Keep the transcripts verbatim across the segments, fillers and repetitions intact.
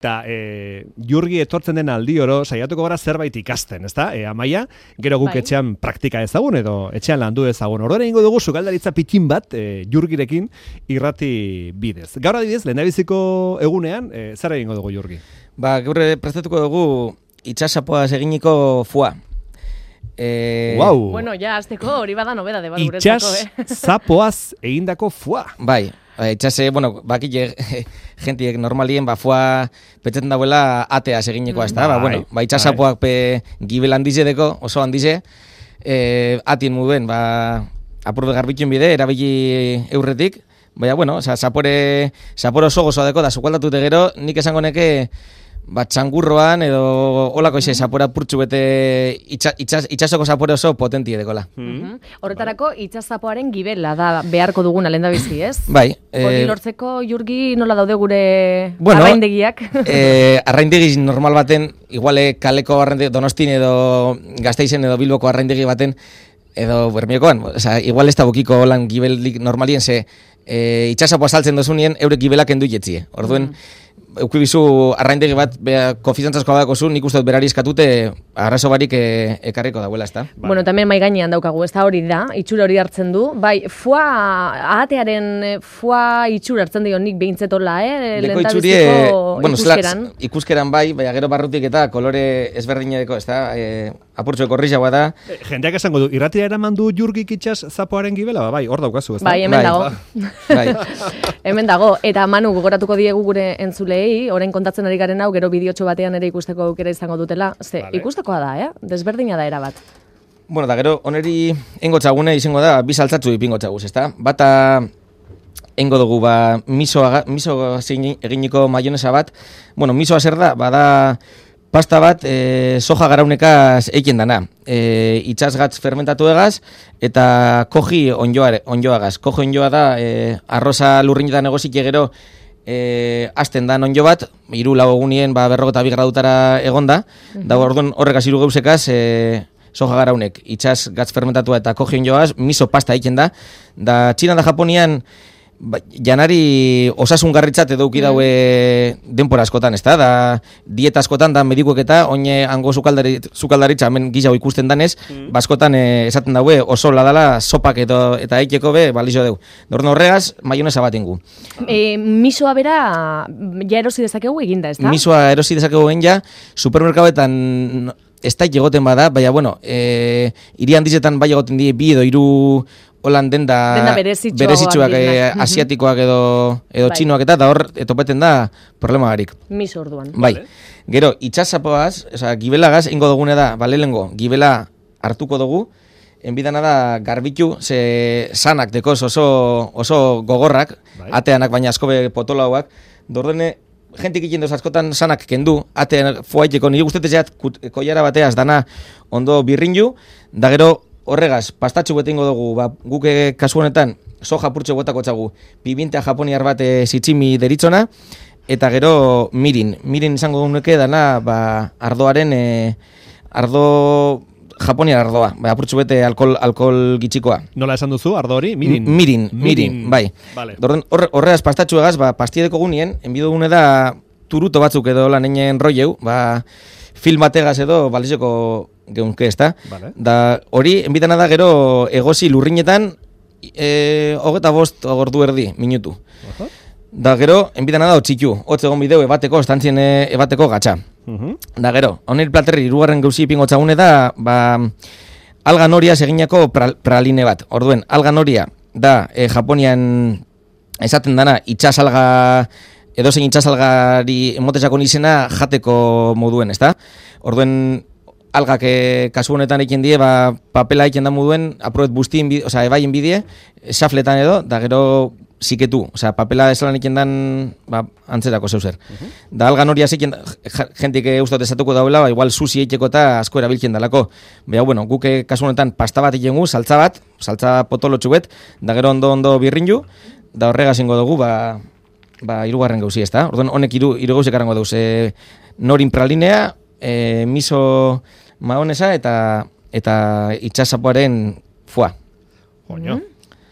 eta e, Jurgi etortzen den aldi oro saiatuko gara zerbait ikasten, ezta? E, Amaia, gero guk bai. etxean praktika ezagun edo etxean landu ezagun. Orduan egingo dugu sukaldaritza pitin bat e, Jurgirekin irrati bidez. Gaur adibidez, lehendabiziko egunean, e, zer egingo dugu Jurgi? Ba, gaur prestatuko dugu itxasapoaz eginiko fua. E... Wow. Bueno, ja, azteko hori bada nobeda de bat guretzako, eh? Itxas zapoaz egindako fua. Bai, itxase, bueno, bakile gentiek normalien, ba, fua petzetan dauela ateaz eginekoa, ez da? Ba, bueno, ba, itxasapoak pe gibel handizedeko, oso handize, e, atien muden, ba, apurbe garbitxun bide, erabili eurretik, baina, bueno, oza, zapore, zapore oso gozoa deko, da, sukaldatute gero, nik esango neke, bat txangurroan edo olako ize zapora purtsu bete itxa, itxas, itxasoko zapore oso potentie dekola. Mm-hmm. Horretarako itxasapoaren gibela da beharko duguna lehendabizi, ez? Bai. Hori lortzeko Jurgi nola daude gure bueno, arraindegiak? eh, arraindegi normal baten, iguale kaleko arraindegi Donostin edo Gasteizen edo Bilboko arraindegi baten edo Bermeokoan, oza, igual ez da bukiko lan gibelik normalien ze e, itxasapoa saltzen dozunien eurek gibelak endu jetzie. Orduen, mm. Eukibizu arraindegi bat konfidantzazkoa badako zu, nik uste dut berari eskatute arrazo barik e, ekarriko dauela, ez da? Vale. Bueno, tamen mai gainean daukagu, ez da hori da, itxura hori hartzen du. Bai, fua, ahatearen fua itxura hartzen dio nik behintzetola, eh? Leko itxurie, bueno, ikuskeran. Zela, ikuskeran bai, baina gero barrutik eta kolore ezberdineko, ez da? E, apurtxo korrixagoa da. E, jendeak esango du, irratira eraman du Jurgik itxas zapoaren gibela? Bai, hor daukazu, ez da? Bai, hemen bai. dago. Bai. Hemen dago, eta Manu gogoratuko diegu gure entzule orain kontatzen ari garen hau, gero bideotxo batean ere ikusteko aukera izango dutela. Ze, vale. Ikustekoa da, eh? Desberdina da erabat. Bueno, da gero, oneri engotzagune izango da, bi saltzatzu ipingotzaguz, ezta? Bata engo dugu, ba, miso, miso eginiko maionesa bat. Bueno, misoa zer da, bada pasta bat e, soja garaunekaz eiken dana. E, itxasgatz fermentatu egaz, eta koji onjoa, onjoagaz. Koji onjoa da, e, arroza lurrinetan egozik gero, E, azten da onjo bat, hiru lau egunien ba, berrogeta bi gradutara egonda, uh-huh. Da orduan horrekaz hiru gauzekaz e, soja garaunek, itxas gatz fermentatua eta koji onjoaz, miso pasta egiten da, da Txinan da Japonian ba, janari osasungarritzat edo uki daue denpora askotan, ez da, da dieta askotan da medikuek eta oine hango sukaldaritza hemen gizau ikusten danez, mm. baskotan e, esaten daue oso ladala sopak edo, eta eiteko be balizo deu. Dorno horregaz, maionesa bat ingu. E, misoa bera ja erosi dezakegu eginda, ez da? Misoa erosi dezakegu egin ja, supermerkaoetan ez da egoten bada, baina bueno, e, hiri handizetan bai egoten die bi edo hiru holan denda, denda berezitsuak e, asiatikoak edo, edo bai. Txinoak eta da hor etopeten da problema garik. Miso orduan. Bai. Vale. Gero, itxasapoaz, oza, gibelagaz, ingo dugune da, balelengo, gibela hartuko dugu, enbidana da garbitu, ze sanak dekoz oso, oso gogorrak, bai. Ateanak baina askobe potolauak, dordene, jentik ikin doz askotan sanak kendu, atean fuaiteko, nire guztetezeat koiara bateaz dana ondo birrinju, da gero, horregaz, pastatxu betingo dugu, ba, guke kasu honetan, soja purtxo botako txagu, pibintea japoniar bat zitzimi deritzona, eta gero mirin. Mirin izango dunuke dana, ba, ardoaren, e, ardo, japoniar ardoa, ba, purtxo bete alkohol, alkohol gitxikoa. Nola esan duzu, ardo hori? Mirin? M mirin, mirin, mirin, bai. Vale. Horre, horregaz, pastatxu egaz, ba, pastiedeko gunien, enbido gune da, turuto batzuk edo lan einen rolleu, ba, film bategaz edo, balizeko geunke, ez da? Vale. Da, hori, enbitana da gero egosi lurrinetan e, hogeta bost ordu erdi, minutu. Uh-huh. Da gero, enbitana da otxitu, hotz egon bideu ebateko, estantzien ebateko gatxa. Uh-huh. Da gero, honir platerri irugarren gauzi ipingo txagune da, ba, algan horia seginako pra, praline bat. Orduen, algan horia da, e, Japonian esaten dana, itxasalga, edozein itxasalgari emotezako nizena jateko moduen, ez da? Orduen, algak e, kasu honetan egin die, ba, papela egin da moduen, aproet buztien, oza, ebaien bidie, xafletan edo, da gero ziketu, oza, papela esalan egin dan, ba, antzerako zeuzer. Uh-huh. Da algan hori azik, jentik eustot esatuko dauela, ba, igual susi eiteko eta asko erabiltzen dalako. Bea, bueno, guke kasu honetan pasta bat egin gu, saltza bat, saltza potolotxu bet, da gero ondo ondo birrinju, da horrega zingo dugu, ba, ba, irugarren gauzi, ez da? Orduan, honek iru, iru gauzek arango dauz, e, norin pralinea, e, miso maonesa eta eta itxasapoaren fua. Joño.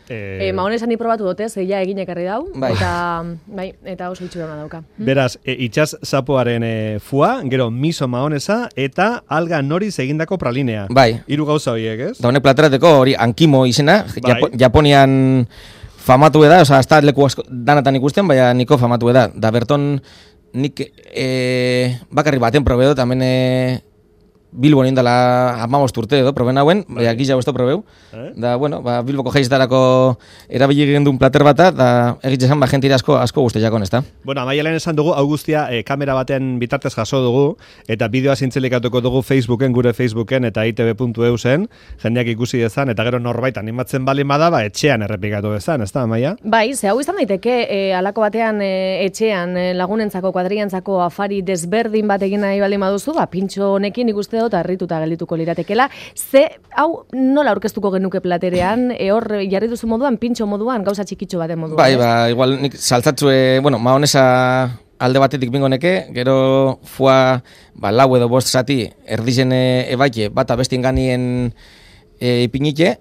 E, e, maonesan probatu dute, zeia egin ekarri dau, bai. Eta, bai, eta oso itxura hona dauka. Beraz, e, itxas sapoaren e, fua, gero miso maonesa, eta alga noriz egindako pralinea. Bai. Hiru gauza horiek, ez? Da honek platerateko hori ankimo izena, bai. Japo, Japonian famatu eda, oza, hasta leku asko danatan ikusten, baina niko famatu eda. Da berton nik e, bakarri baten probedo, tamen e, Bilbo nindala amabost urte edo, proben hauen, baina gisa besto probeu. Eh? Da, bueno, ba, Bilboko jaizetarako erabili gendun plater bata, da egitzen ba, jentira asko, asko guzti jakon, ez da? Bueno, amaialen esan dugu, Augustia, e, kamera baten bitartez jaso dugu, eta bideoa zintzelikatuko dugu Facebooken, gure Facebooken, eta itb puntu eu zen, jendeak ikusi dezan, eta gero norbait animatzen bali bada, ba, etxean errepikatu dezan, ez da, Amaia? Bai, ze hau izan daiteke, e, alako batean e, etxean e, lagunentzako, kuadriantzako afari desberdin bat egin nahi bali maduzu, ba, pintxo honekin ikuste dut harrituta geldituko liratekela. Ze, hau, nola aurkeztuko genuke platerean, e, hor jarri duzu moduan, pintxo moduan, gauza txikitxo baten moduan. Bai, ba, igual nik saltzatzue, bueno, maonesa alde batetik bingo neke, gero fua, ba, lau edo bost zati, erdizen ebaike, bata bestin ganien e, ipinike,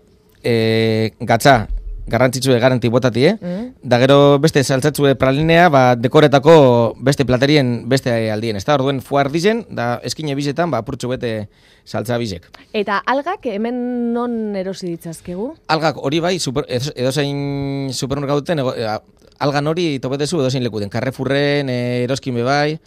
e, gatza, garrantzitsue garanti botatie, mm. da gero beste saltzatzue pralinea, ba, dekoretako beste platerien beste aldien, ez da, orduen fuar dizen, da eskine bizetan, ba, purtsu bete saltza bizek. Eta algak hemen non erosi ditzazkegu? Algak hori bai, super, edozein supermerkatu duten, algan hori topetezu edozein lekuten, Carrefourren, eroskin bebai,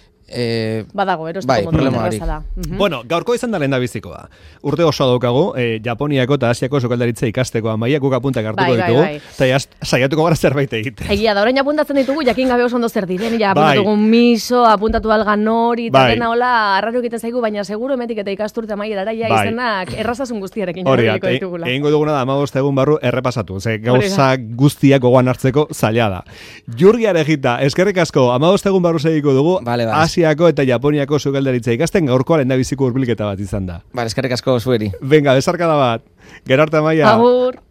Eh, badago, erosteko bai, modu erraza da. Uh-huh. Bueno, gaurko izan da lehen da bizikoa. Urte oso daukagu, eh, Japoniako eta Asiako sukaldaritza ikasteko Amaia guk apuntak hartuko bai, ditugu, bai, bai. Eta saiatuko gara zerbait egite. Egia da, orain apuntatzen ditugu, jakin gabe oso ondo zer diren, ja apuntatu bai. miso, apuntatu alga nori, eta bai. dena hola, arraro egiten zaigu, baina seguro emetik eta ikasturte Amaia ja bai. izenak errazasun guztiarekin jarriko ditugula. Egingo duguna da, hamabost egun barru errepasatu, ze gauza guztiak gogoan hartzeko zaila da. Jurgi Arejita, eskerrik asko, hamabost egun barru segiko dugu, vale, vale. Asiako eta Japoniako sukaldaritza ikasten gaurkoa lehendabiziko hurbilketa bat izan da. Ba, eskerrik asko zueri. Venga, besarkada bat. Gero arte, Amaia. Agur.